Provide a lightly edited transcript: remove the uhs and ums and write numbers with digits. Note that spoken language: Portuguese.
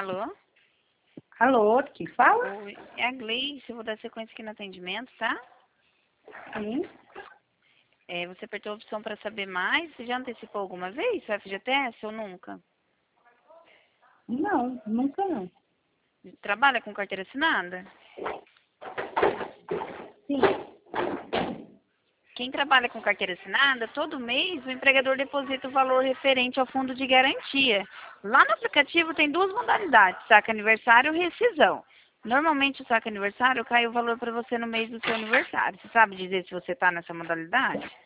Alô? Alô, quem fala? Oi, é a Gleice, eu vou dar sequência aqui no atendimento, tá? Sim. Você apertou a opção para saber mais, você já antecipou alguma vez o FGTS ou nunca? Não, nunca não. Trabalha com carteira assinada? Sim. Quem trabalha com carteira assinada, todo mês o empregador deposita o valor referente ao fundo de garantia. Lá no aplicativo tem duas modalidades, saque aniversário e rescisão. Normalmente o saque aniversário cai o valor para você no mês do seu aniversário. Você sabe dizer se você está nessa modalidade?